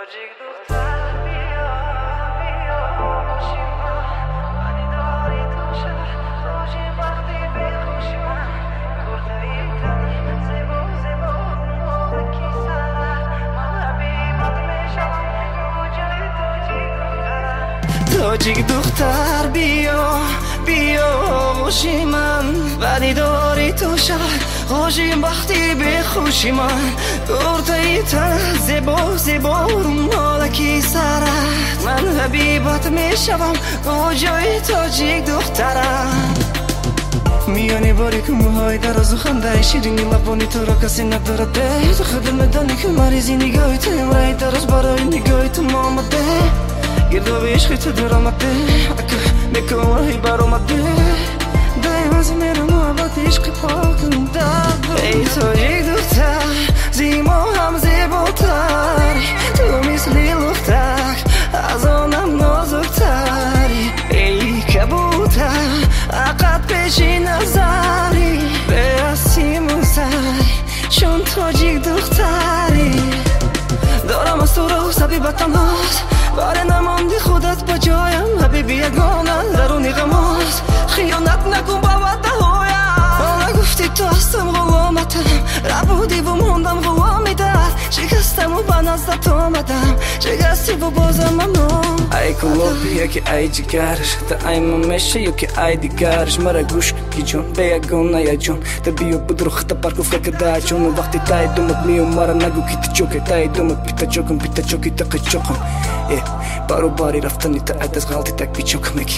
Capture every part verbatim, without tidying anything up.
تاجیک دختر بیا بیا باشی من ولی داری تو شهر باشی وقتی بخوشی من گرده ای تنی زیبا زیبا موقعی سرم من حبیبت میشم کجای تاجیک دخترم تاجیک دختر بیا بیا باشی من ولی داری تو شهر خوشیم وقتی بخوشی من گرده ای تن زیبا زیبا مالکی سرت من حبیبت میشم کجای تاجیک دخترم میانی باریک موهای دراز و خنده شیرینی لبانی تو را کسی ندارد ده تو خود میدانی که مریضی نگاهی تو امرای دراز برای نگاهی تو ما آمده گرداب عشقی تو در آمده اکه میکنی بر آمده دایم از میرم محبت عشق پاکم داد ای تاجیک دختر زیما هم زیباتری تو مثلی لختر از آنم نازکتری ای کبوتر عقد پیشی نظری به اسیم و سری چون تاجیک دختری دارم از تو رو سبیبتم هست باره نماندی خودت با جایم حبیبی یگانه درونی غماز خیانت نکن با وعده هایم نگفتی تو هستم غلامتم ربودی و موندم غلامی در شکستم و به نزدت آمدم شکستی و بازم ممنون ای کلوب یکی ای جگرش تا ای ممیشه یکی ای دیگرش مرا گوش کی جون به یگانه یا جون تا بیو بدرو خطا پرکو فکر دا جون وقتی تای دومت میو مرا نگو کی تی چوکه تای دومت پیتا چوکم پیتا چوکی تقی چوکم بارو باری رفتنی تا عد از غلطی تک بیچوک مکی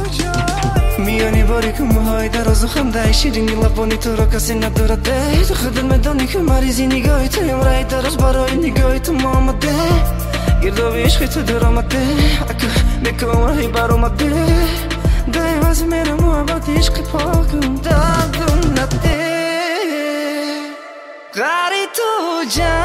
میانی باریک موهای دراز و خنده شیرینی لبانی تو را کسی ندارد ده تو خودت میدانی که مریضی نگاهی تو امرای دراز برای نگاهی تو ما آمده گرداب عشقی تو در آمده اکه میکنی بر آمده دایم از میرم محبت عشق پاکم دادم نده غری تو جان